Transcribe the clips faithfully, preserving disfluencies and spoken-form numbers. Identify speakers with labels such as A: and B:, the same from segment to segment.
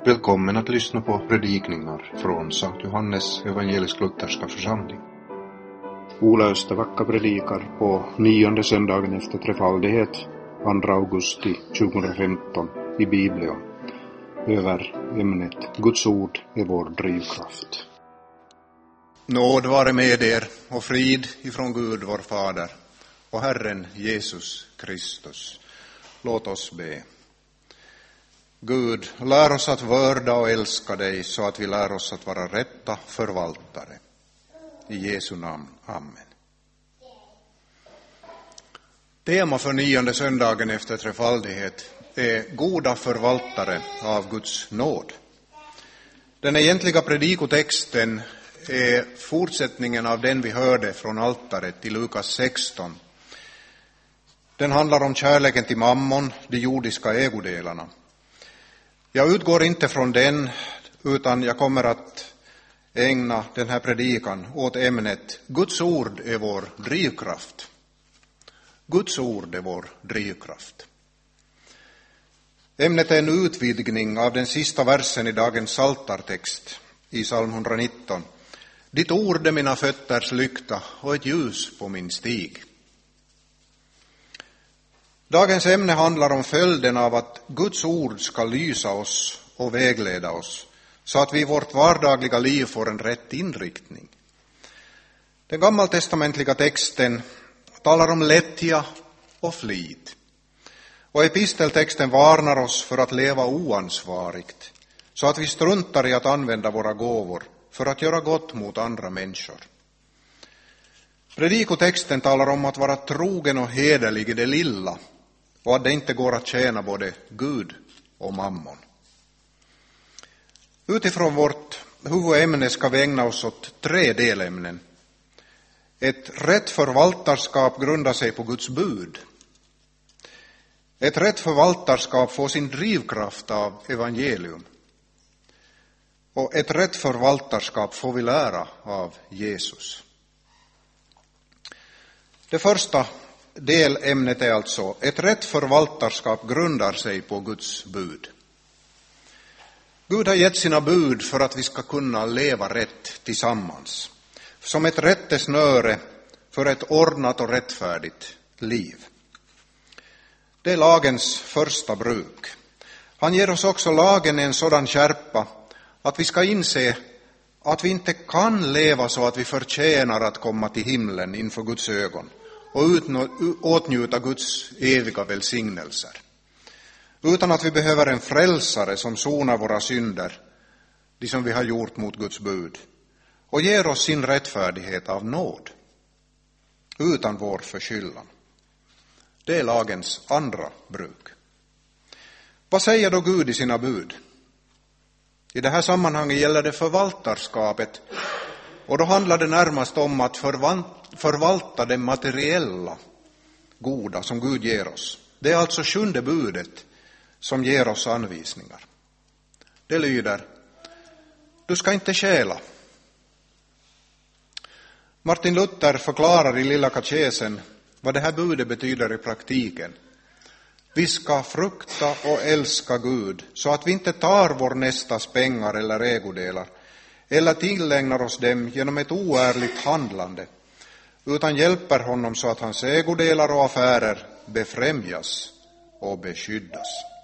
A: Välkommen att lyssna på predikningar från Sankt Johannes evangelisk-lutherska församling. Ola Östervacka predikar på nionde söndagen efter trefaldighet, andra augusti tjugohundrafemton i Bibeln, över ämnet Guds ord är vår drivkraft.
B: Nåd vare med er och frid ifrån Gud vår Fader och Herren Jesus Kristus. Låt oss be. Gud, lär oss att vörda och älska dig så att vi lär oss att vara rätta förvaltare. I Jesu namn. Amen. Tema för nionde söndagen efter trefaldighet är goda förvaltare av Guds nåd. Den egentliga predikotexten är fortsättningen av den vi hörde från altaret i Lukas sexton. Den handlar om kärleken till mammon, de jordiska ägodelarna. Jag utgår inte från den, utan jag kommer att ägna den här predikan åt ämnet Guds ord är vår drivkraft. Guds ord är vår drivkraft. Ämnet är en utvidgning av den sista versen i dagens psaltartext i psalm etthundranitton. Ditt ord är mina fötters lykta och ett ljus på min stig. Dagens ämne handlar om följden av att Guds ord ska lysa oss och vägleda oss så att vi i vårt vardagliga liv får en rätt inriktning. Den gammaltestamentliga texten talar om lättja och flit. Och episteltexten varnar oss för att leva oansvarigt så att vi struntar i att använda våra gåvor för att göra gott mot andra människor. Predikotexten talar om att vara trogen och hederlig i det lilla och att det inte går att tjäna både Gud och mammon. Utifrån vårt huvudämne ska vi ägna oss åt tre delämnen. Ett rätt förvaltarskap grundar sig på Guds bud. Ett rätt förvaltarskap får sin drivkraft av evangelium. Och ett rätt förvaltarskap får vi lära av Jesus. Det första delämnet är alltså: ett rätt förvaltarskap grundar sig på Guds bud. Gud har gett sina bud för att vi ska kunna leva rätt tillsammans. Som ett rättesnöre för ett ordnat och rättfärdigt liv. Det är lagens första bruk. Han ger oss också lagen en sådan skärpa att vi ska inse att vi inte kan leva så att vi förtjänar att komma till himlen inför Guds ögon och åtnjuta Guds eviga välsignelser. Utan att vi behöver en frälsare som sonar våra synder, de som vi har gjort mot Guds bud, och ger oss sin rättfärdighet av nåd, utan vår förskyllan. Det är lagens andra bruk. Vad säger då Gud i sina bud? I det här sammanhanget gäller det förvaltarskapet, och då handlar det närmast om att förvalta det materiella goda som Gud ger oss. Det är alltså sjunde budet som ger oss anvisningar. Det lyder: du ska inte stjäla. Martin Luther förklarar i Lilla katekesen vad det här budet betyder i praktiken. Vi ska frukta och älska Gud så att vi inte tar vår nästas pengar eller ägodelar eller tillägnar oss dem genom ett oärligt handlande, utan hjälper honom så att hans ägodelar och affärer befrämjas och beskyddas.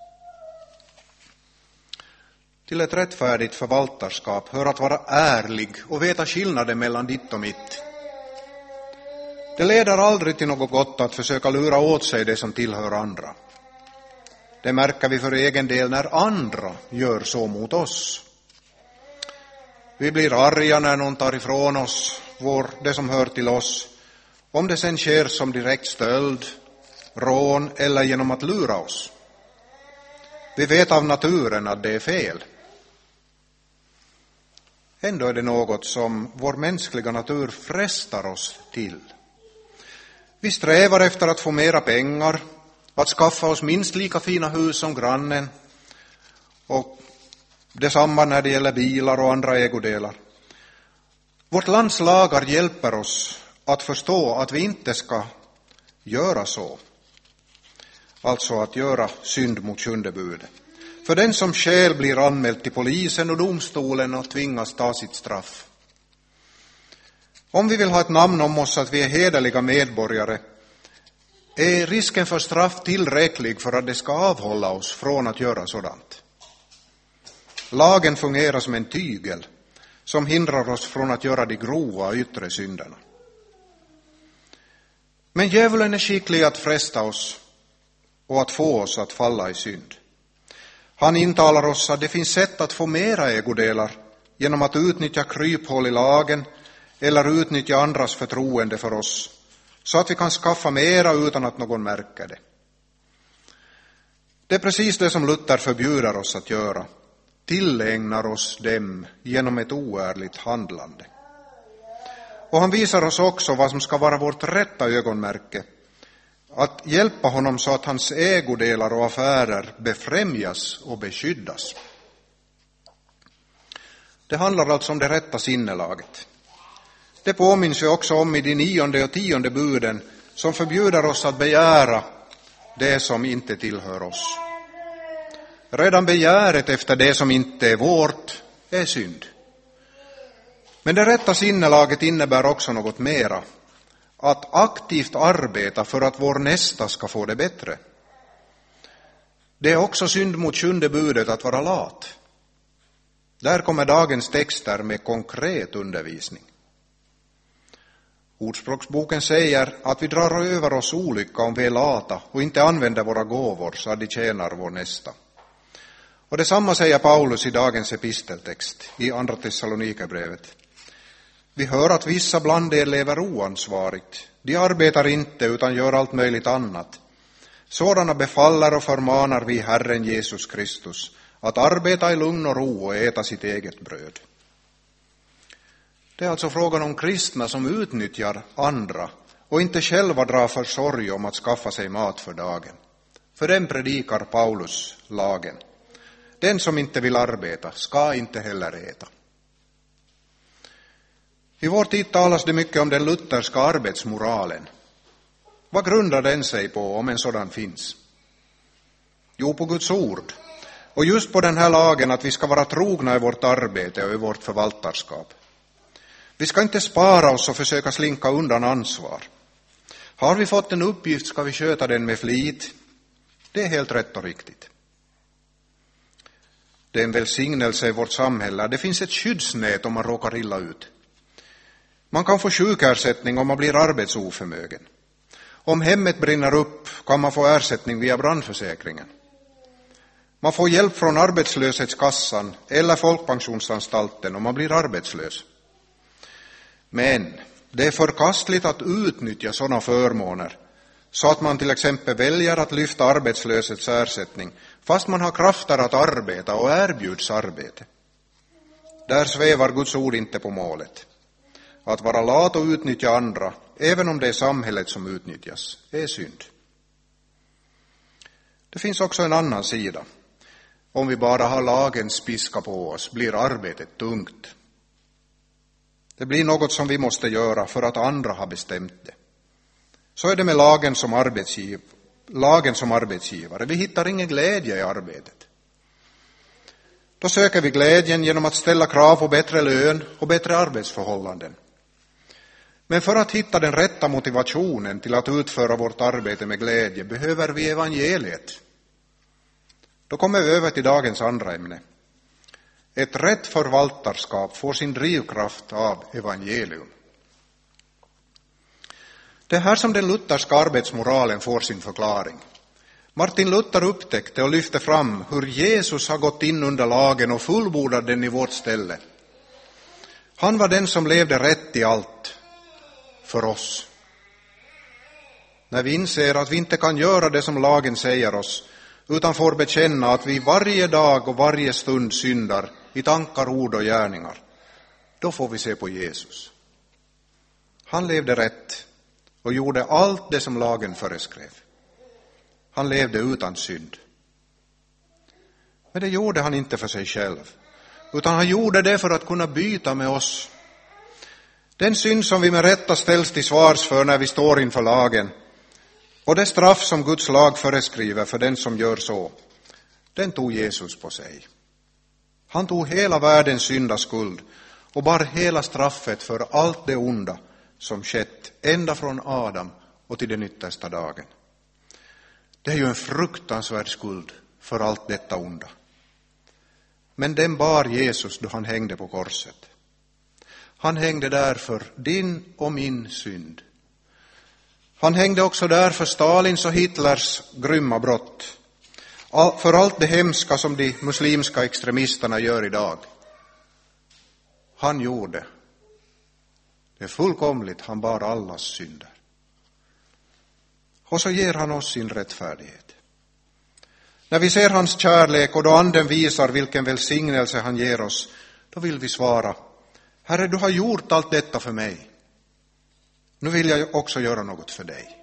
B: Till ett rättfärdigt förvaltarskap hör att vara ärlig och veta skillnaden mellan ditt och mitt. Det leder aldrig till något gott att försöka lura åt sig det som tillhör andra. Det märker vi för egen del när andra gör så mot oss. Vi blir arga när någon tar ifrån oss vår, det som hör till oss, om det sen sker som direkt stöld, rån eller genom att lura oss. Vi vet av naturen att det är fel. Ändå är det något som vår mänskliga natur frestar oss till. Vi strävar efter att få mera pengar, att skaffa oss minst lika fina hus som grannen, och detsamma när det gäller bilar och andra ägodelar. Vårt lands lagar hjälper oss att förstå att vi inte ska göra så. Alltså att göra synd mot sjunde budet. För den som skäl blir anmäld till polisen och domstolen och tvingas ta sitt straff. Om vi vill ha ett namn om oss att vi är hederliga medborgare, är risken för straff tillräcklig för att det ska avhålla oss från att göra sådant. Lagen fungerar som en tygel som hindrar oss från att göra de grova yttre synderna. Men djävulen är skicklig att fresta oss och att få oss att falla i synd. Han intalar oss att det finns sätt att få mera ägodelar genom att utnyttja kryphål i lagen eller utnyttja andras förtroende för oss, så att vi kan skaffa mera utan att någon märker det. Det är precis det som Luther förbjuder oss att göra, tillägnar oss dem genom ett oärligt handlande. Och han visar oss också vad som ska vara vårt rätta ögonmärke, att hjälpa honom så att hans ägodelar och affärer befrämjas och beskyddas. Det handlar alltså om det rätta sinnelaget. Det påminns vi också om i de nionde och tionde buden som förbjuder oss att begära det som inte tillhör oss. Redan begäret efter det som inte är vårt är synd. Men det rätta sinnelaget innebär också något mera. Att aktivt arbeta för att vår nästa ska få det bättre. Det är också synd mot sjunde budet att vara lat. Där kommer dagens texter med konkret undervisning. Ordspråksboken säger att vi drar över oss olycka om vi är lata och inte använder våra gåvor så att de tjänar vår nästa. Och detsamma säger Paulus i dagens episteltext i andra Thessalonikerbrevet. Vi hör att vissa bland er lever oansvarigt. De arbetar inte utan gör allt möjligt annat. Sådana befaller och förmanar vi Herren Jesus Kristus att arbeta i lugn och ro och äta sitt eget bröd. Det är alltså frågan om kristna som utnyttjar andra och inte själva drar försorg om att skaffa sig mat för dagen. För den predikar Paulus lagen. Den som inte vill arbeta ska inte heller äta. I vår tid talas det mycket om den lutherska arbetsmoralen. Vad grundar den sig på om en sådan finns? Jo, på Guds ord. Och just på den här lagen att vi ska vara trogna i vårt arbete och i vårt förvaltarskap. Vi ska inte spara oss och försöka slinka undan ansvar. Har vi fått en uppgift ska vi sköta den med flit. Det är helt rätt och riktigt. Det är en välsignelse i vårt samhälle. Det finns ett skyddsnät om man råkar illa ut. Man kan få sjukersättning om man blir arbetsoförmögen. Om hemmet brinner upp kan man få ersättning via brandförsäkringen. Man får hjälp från arbetslöshetskassan eller folkpensionsanstalten om man blir arbetslös. Men det är förkastligt att utnyttja sådana förmåner så att man till exempel väljer att lyfta arbetslöshetsersättning fast man har krafter att arbeta och erbjuds arbete. Där svävar Guds ord inte på målet. Att vara lat och utnyttja andra, även om det är samhället som utnyttjas, är synd. Det finns också en annan sida. Om vi bara har lagens piska på oss blir arbetet tungt. Det blir något som vi måste göra för att andra har bestämt det. Så är det med lagen som, arbetsgiv- lagen som arbetsgivare. Vi hittar ingen glädje i arbetet. Då söker vi glädjen genom att ställa krav på bättre lön och bättre arbetsförhållanden. Men för att hitta den rätta motivationen till att utföra vårt arbete med glädje behöver vi evangeliet. Då kommer vi över till dagens andra ämne. Ett rätt förvaltarskap får sin drivkraft av evangelium. Det är här som den lutherska arbetsmoralen får sin förklaring. Martin Luther upptäckte och lyfte fram hur Jesus har gått in under lagen och fullbordat den i vårt ställe. Han var den som levde rätt i allt för oss. När vi inser att vi inte kan göra det som lagen säger oss, utan får bekänna att vi varje dag och varje stund syndar i tankar, ord och gärningar, då får vi se på Jesus. Han levde rätt och gjorde allt det som lagen föreskrev. Han levde utan synd. Men det gjorde han inte för sig själv, utan han gjorde det för att kunna byta med oss. Den synd som vi med rätta ställs till svars för när vi står inför lagen, och det straff som Guds lag föreskriver för den som gör så, den tog Jesus på sig. Han tog hela världens syndaskuld och bar hela straffet för allt det onda som skett ända från Adam och till den yttersta dagen. Det är ju en fruktansvärd skuld för allt detta onda. Men den bar Jesus då han hängde på korset. Han hängde där för din och min synd. Han hängde också där för Stalins och Hitlers grymma brott. All, för allt det hemska som de muslimska extremisterna gör idag. Han gjorde. Det är fullkomligt, han bar allas synder. Och så ger han oss sin rättfärdighet. När vi ser hans kärlek och då anden visar vilken välsignelse han ger oss, då vill vi svara: Herre, du har gjort allt detta för mig. Nu vill jag också göra något för dig.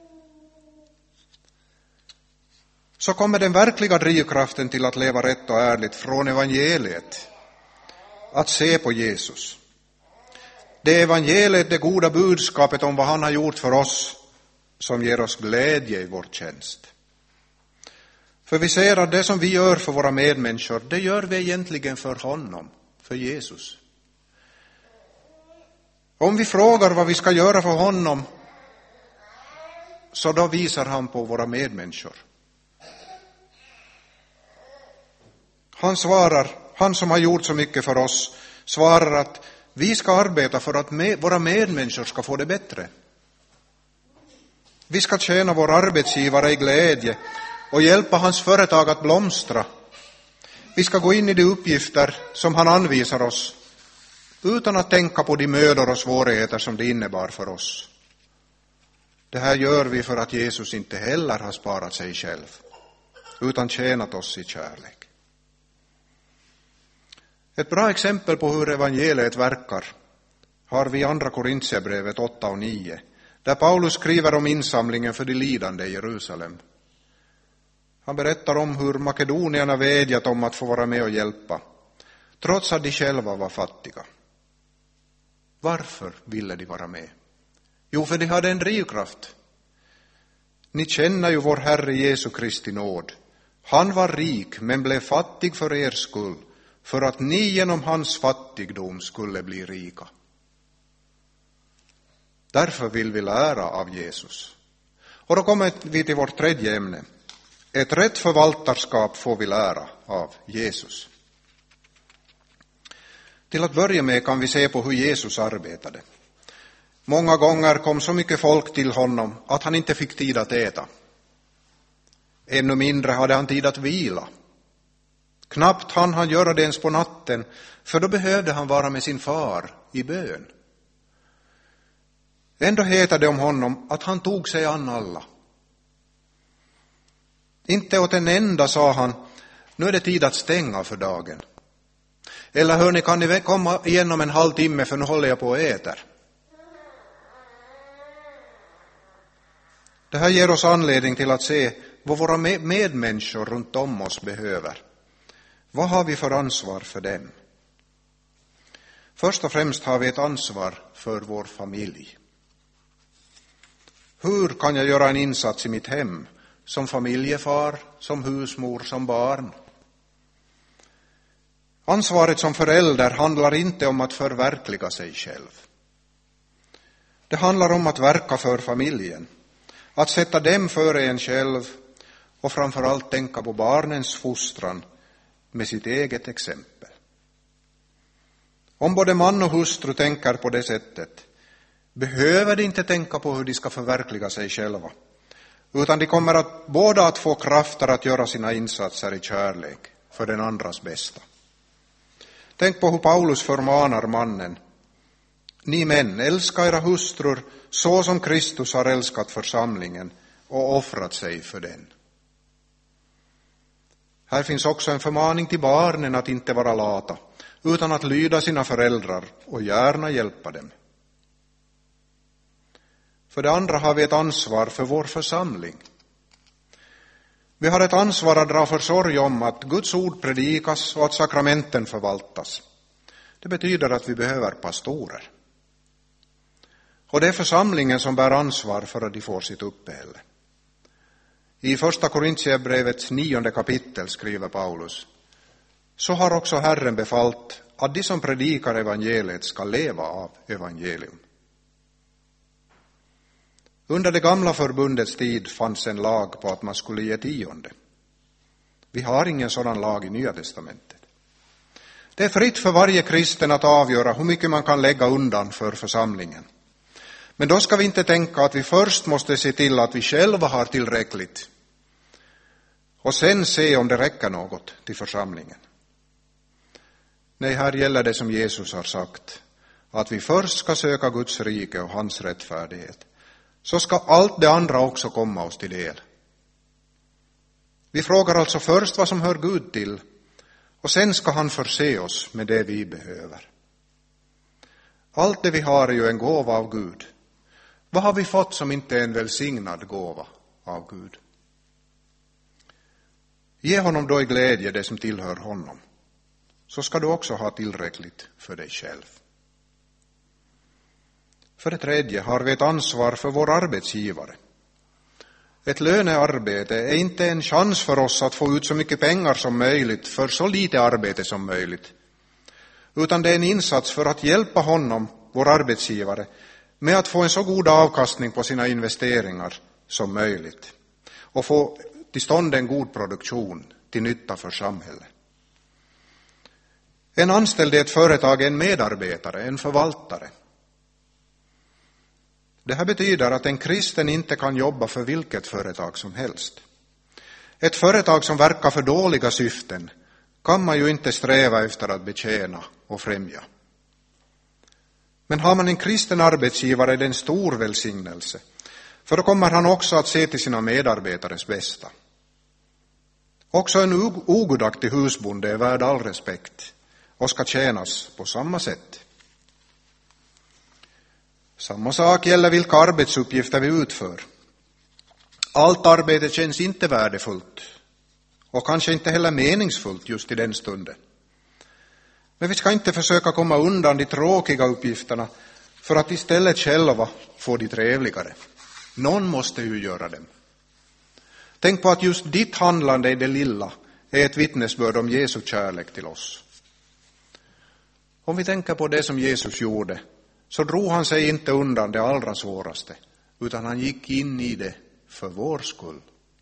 B: Så kommer den verkliga drivkraften till att leva rätt och ärligt från evangeliet. Att se på Jesus. Det är evangeliet, det goda budskapet om vad han har gjort för oss, som ger oss glädje i vår tjänst. För vi ser att det som vi gör för våra medmänniskor, det gör vi egentligen för honom, för Jesus. Om vi frågar vad vi ska göra för honom, så då visar han på våra medmänniskor. Han svarar, han som har gjort så mycket för oss, svarar att vi ska arbeta för att med, våra medmänniskor ska få det bättre. Vi ska tjäna vår arbetsgivare i glädje och hjälpa hans företag att blomstra. Vi ska gå in i de uppgifter som han anvisar oss, utan att tänka på de mödor och svårigheter som det innebar för oss. Det här gör vi för att Jesus inte heller har sparat sig själv, utan tjänat oss i kärlek. Ett bra exempel på hur evangeliet verkar har vi i andra Korintierbrevet åtta och nio, där Paulus skriver om insamlingen för de lidande i Jerusalem. Han berättar om hur makedonierna vädjat om att få vara med och hjälpa, trots att de själva var fattiga. Varför ville de vara med? Jo, för de hade en drivkraft. Ni känner ju vår Herre Jesu Kristi nåd. Han var rik men blev fattig för er skull, för att ni genom hans fattigdom skulle bli rika. Därför vill vi lära av Jesus. Och då kommer vi till vårt tredje ämne. Ett rätt förvaltarskap får vi lära av Jesus. Till att börja med kan vi se på hur Jesus arbetade. Många gånger kom så mycket folk till honom att han inte fick tid att äta. Ännu mindre hade han tid att vila. Knappt hann han göra det ens på natten, för då behövde han vara med sin far i bön. Ändå heter det om honom att han tog sig an alla. Inte åt en enda sa han: nu är det tid att stänga för dagen. Eller hörni, kan ni komma igen om en halvtimme, för nu håller jag på att äta. Det här ger oss anledning till att se vad våra medmänniskor runt om oss behöver. Vad har vi för ansvar för dem? Först och främst har vi ett ansvar för vår familj. Hur kan jag göra en insats i mitt hem, som familjefar, som husmor, som barn? Ansvaret som förälder handlar inte om att förverkliga sig själv. Det handlar om att verka för familjen, att sätta dem före en själv och framförallt tänka på barnens fostran med sitt eget exempel. Om både man och hustru tänker på det sättet, behöver de inte tänka på hur de ska förverkliga sig själva, utan de kommer att båda att få krafter att göra sina insatser i kärlek för den andras bästa. Tänk på hur Paulus förmanar mannen: ni män, älska era hustrur så som Kristus har älskat församlingen och offrat sig för den. Här finns också en förmaning till barnen att inte vara lata, utan att lyda sina föräldrar och gärna hjälpa dem. För det andra har vi ett ansvar för vår församling. Vi har ett ansvar att dra försorg om att Guds ord predikas och att sakramenten förvaltas. Det betyder att vi behöver pastorer. Och det är församlingen som bär ansvar för att de får sitt uppehälle. I första Korintierbrevets nionde kapitel skriver Paulus: så har också Herren befallt att de som predikar evangeliet ska leva av evangelium. Under det gamla förbundets tid fanns en lag på att man skulle ge tionde. Vi har ingen sådan lag i Nya testamentet. Det är fritt för varje kristen att avgöra hur mycket man kan lägga undan för församlingen. Men då ska vi inte tänka att vi först måste se till att vi själva har tillräckligt och sen se om det räcker något till församlingen. Nej, här gäller det som Jesus har sagt, att vi först ska söka Guds rike och hans rättfärdighet. Så ska allt det andra också komma oss till del. Vi frågar alltså först vad som hör Gud till, och sen ska han förse oss med det vi behöver. Allt det vi har är ju en gåva av Gud. Vad har vi fått som inte är en välsignad gåva av Gud? Ge honom då i glädje det som tillhör honom, så ska du också ha tillräckligt för dig själv. För det tredje har vi ett ansvar för vår arbetsgivare. Ett lönearbete är inte en chans för oss att få ut så mycket pengar som möjligt för så lite arbete som möjligt, utan det är en insats för att hjälpa honom, vår arbetsgivare, med att få en så god avkastning på sina investeringar som möjligt och få till stånd en god produktion till nytta för samhället. En anställd i ett företag är en medarbetare, en förvaltare. Det här betyder att en kristen inte kan jobba för vilket företag som helst. Ett företag som verkar för dåliga syften kan man ju inte sträva efter att betjäna och främja. Men har man en kristen arbetsgivare är det en stor välsignelse, för då kommer han också att se till sina medarbetares bästa. Också en ogudaktig husbonde är värd all respekt och ska tjänas på samma sätt. Samma sak gäller vilka arbetsuppgifter vi utför. Allt arbete känns inte värdefullt och kanske inte heller meningsfullt just i den stunden. Men vi ska inte försöka komma undan de tråkiga uppgifterna för att istället själva få de trevligare. Någon måste ju göra dem. Tänk på att just ditt handlande i det lilla är ett vittnesbörd om Jesu kärlek till oss. Om vi tänker på det som Jesus gjorde, så drog han sig inte undan det allra svåraste, utan han gick in i det för vår skull.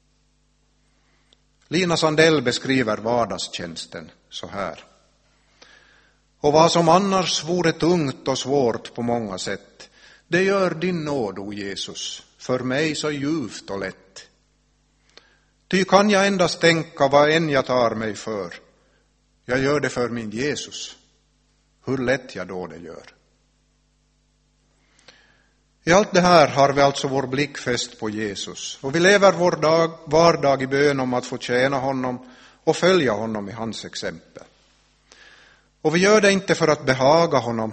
B: Lina Sandell beskriver vardagstjänsten så här: och vad som annars vore tungt och svårt på många sätt, det gör din nåd, o Jesus, för mig så ljuvt och lätt. Ty kan jag endast tänka vad än jag tar mig för, jag gör det för min Jesus, hur lätt jag då det gör. I allt det här har vi alltså vår blick fäst på Jesus, och vi lever vår dag, vardag i bön om att få tjäna honom och följa honom i hans exempel. Och vi gör det inte för att behaga honom,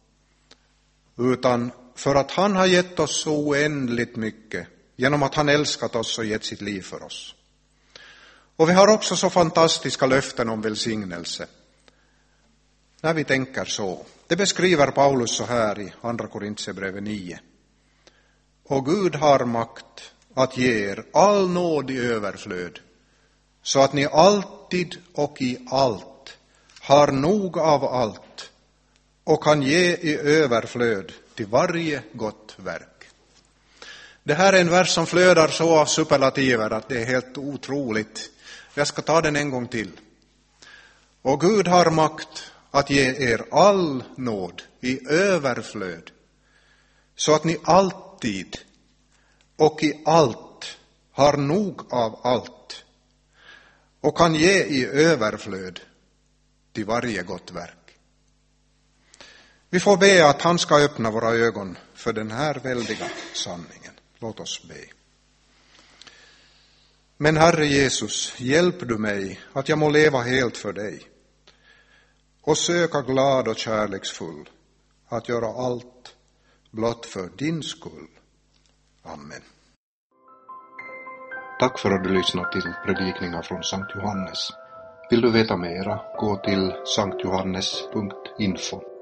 B: utan för att han har gett oss så oändligt mycket genom att han älskat oss och gett sitt liv för oss. Och vi har också så fantastiska löften om välsignelse. När vi tänker så, det beskriver Paulus så här i andra Korintierbrevet nio. Och Gud har makt att ge er all nåd i överflöd, så att ni alltid och i allt har nog av allt och kan ge i överflöd till varje gott verk. Det här är en vers som flödar så av superlativer att det är helt otroligt. Jag ska ta den en gång till. Och Gud har makt att ge er all nåd i överflöd, så att ni alltid och i allt har nog av allt och kan ge i överflöd till varje gott verk. Vi får be att han ska öppna våra ögon för den här väldiga sanningen. Låt oss be. Men Herre Jesus, hjälp du mig att jag må leva helt för dig och söka glad och kärleksfull att göra allt blott för din skull. Amen.
A: Tack för att du lyssnat till predikningar från Sankt Johannes. Vill du veta mera, gå till sankt johannes punkt info.